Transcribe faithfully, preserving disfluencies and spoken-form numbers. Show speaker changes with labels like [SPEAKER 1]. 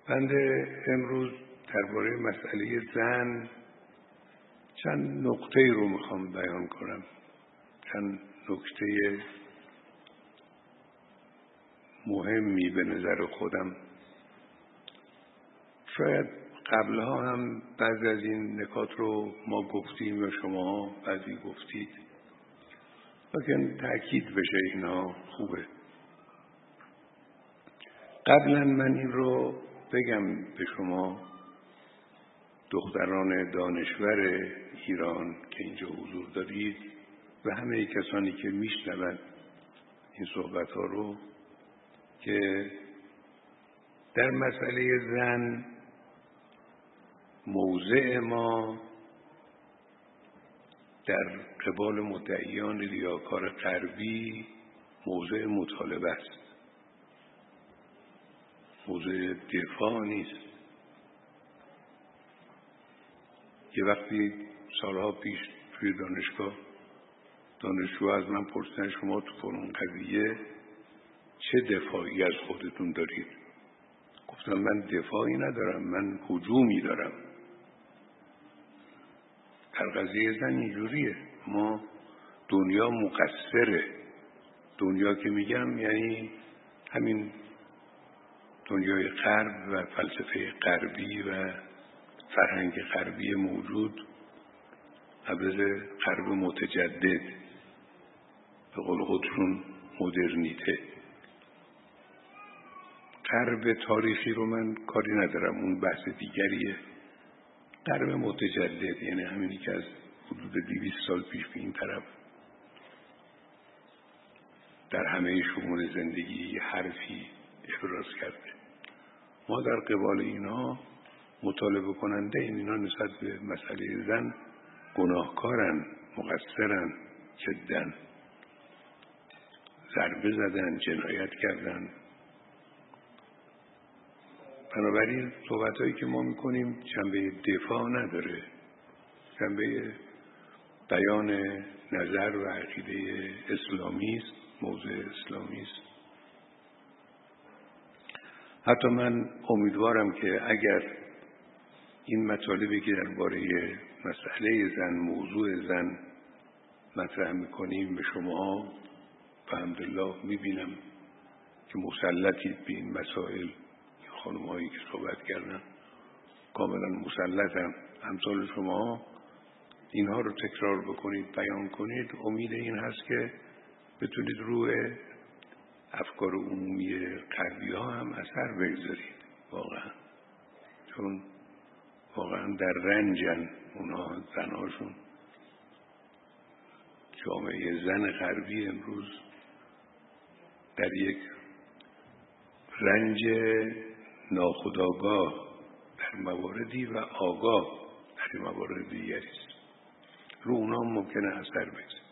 [SPEAKER 1] بنده امروز درباره مسئله زن چند نکته رو میخوام بیان کنم، چند نکته مهمی به نظر خودم. شاید قبلها هم بعضی از این نکات رو ما گفتیم و شما بعضی گفتید، لیکن تأکید بشه اینها خوبه. قبلا من این رو بگم به شما دختران دانشور ایران که اینجا حضور دارید و همه کسانی که میشنوند این صحبت ها رو، که در مسئله زن موضع ما در قبال مدعیان ریاکار غربی موضع مطالبه است، موضع دفاع نیست. یه وقتی سالها پیش توی دانشگاه دانشجو از من پرسیدن شما تو فلان قضیه چه دفاعی از خودتون دارید؟ گفتم من دفاعی ندارم، من هجومی دارم. در قضیه زن اینجوریه، ما دنیا مقصره. دنیا که میگم یعنی همین دنیای غرب و فلسفه غربی و فرهنگ غربی موجود، عبر غرب متجدد، به قول خودشون مدرنیته. غرب تاریخی رو من کاری ندارم، اون بحث دیگریه. غرب متجدد یعنی همینی که از حدود دویست سال پیش به این طرف در همه شمول زندگی حرفی ابراز کرده. ما در قبال اینا مطالبه کننده این اینا نسبت به مسئله زن گناهکارن، مقصرن، جدن، ضربه زدن، جنایت کردن. بنابراین صحبتایی که ما میکنیم جنبه دفاع نداره، جنبه بیان نظر و عقیده اسلامی است، موضوع اسلامی است. حتی من امیدوارم که اگر این مطالبی که درباره مسئله زن، موضوع زن مطرح میکنیم به شما الحمدلله میبینم که مسلطید به این مسائل. خانم هایی که صحبت کردن کاملا مسلطم، امثال شما اینها رو تکرار بکنید، بیان کنید. امید این هست که بتونید روی افکار عمومی غربی ها هم اثر بگذارید، واقعا. چون واقعا در رنجن اونها، زنهاشون. جامعه زن غربی امروز در یک رنج ناخودآگاه در مواردی و آگاه در موارد دیگری است. رو اونا ممکنه اثر بگذاره.